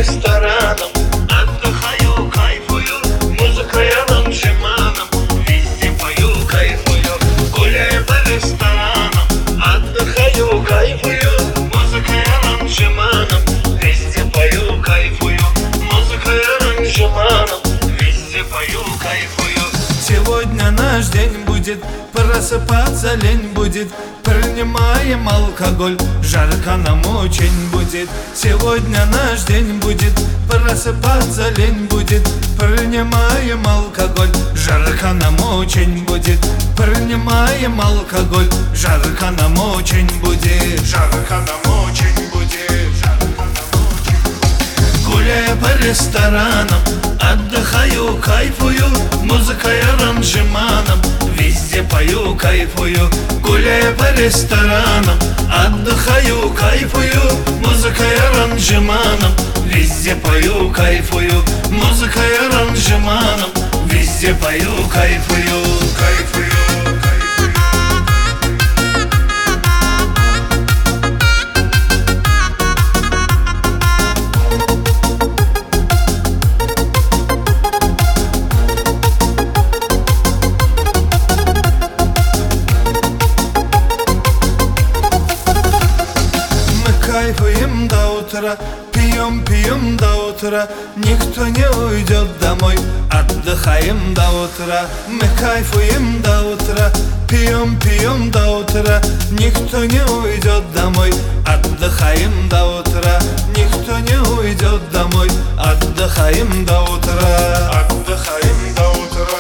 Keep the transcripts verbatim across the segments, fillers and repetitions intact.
ресторанам, отдыхаю, кайфую, музыкой аранжеманом, везде пою, кайфую, гуляю по ресторанам, отдыхаю, кайфую, музыкой аранжеманом, везде пою, кайфую, музыкой аранжеманом, везде пою, кайфую. Сегодня наш день будет, просыпаться лень будет, принимаем алкоголь, жарко нам очень будет. Сегодня наш день будет, просыпаться лень будет, принимаем алкоголь, жарко нам очень будет. Принимаем алкоголь, жарко нам очень будет. Жарко нам очень будет. Жарко нам очень будет. Гуляя по ресторанам, отдыхаю, кайфую, музыкой аранжеманом, везде пою, кайфую. Гуляя по ресторанам, отдыхаю, кайфую, музыкой аранжеманом, везде пою, кайфую. Музыкой аранжеманом, везде пою, кайфую. Кайфую. Кайфуем до утра, пьем, пьем до утра, никто не уйдет домой, отдыхаем до утра. Мы кайфуем до утра, пьем, пьем до утра, никто не уйдет домой, отдыхаем до утра. Никто не уйдет домой, отдыхаем до утра. Отдыхаем до утра.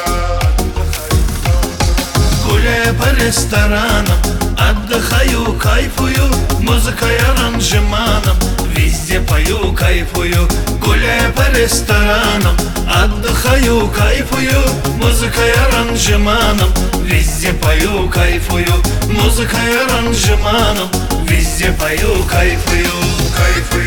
Гуляя по ресторанам, отдыхаю, кайфую, музыкой аранжеманом, везде пою, кайфую. Гуляя по ресторанам, отдыхаю, кайфую, музыкой аранжеманом, везде пою, кайфую. Музыкой аранжеманом, везде пою, кайфую. Кайфую.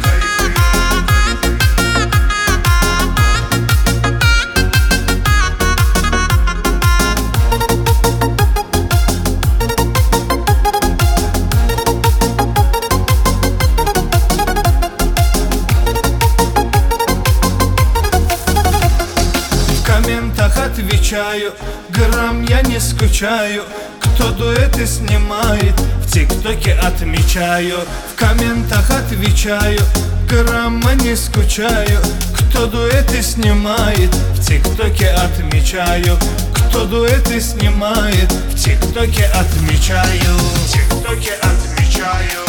Отвечаю, грамм я не скучаю. Кто дуэты снимает, в ТикТоке отмечаю. В комментах отвечаю, грамма не скучаю. Кто дуэты снимает, в ТикТоке отмечаю. Кто дуэты снимает, в ТикТоке отмечаю. В ТикТоке отмечаю.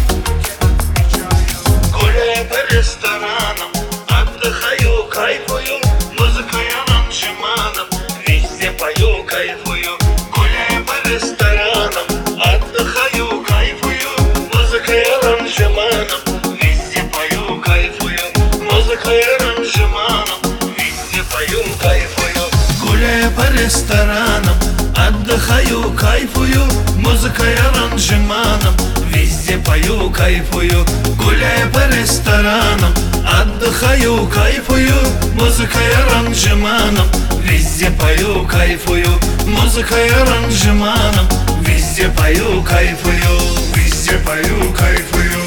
Гуляя по ресторанам, отдыхаю, кайфую, музыкой аранжеманом, везде пою, кайфую. Гуляя по ресторанам, отдыхаю, кайфую, музыкой аранжеманом, везде пою, кайфую. Музыкой аранжеманом, везде пою, кайфую. Гуляя по ресторанам, отдыхаю, кайфую, музыкой аранжеманом, везде пою, кайфую. Гуляя по ресторанам, отдыхаю, кайфую, музыкой аранжеманом, везде пою, кайфую. Музыкой аранжеманом, везде пою, кайфую. Везде пою, кайфую.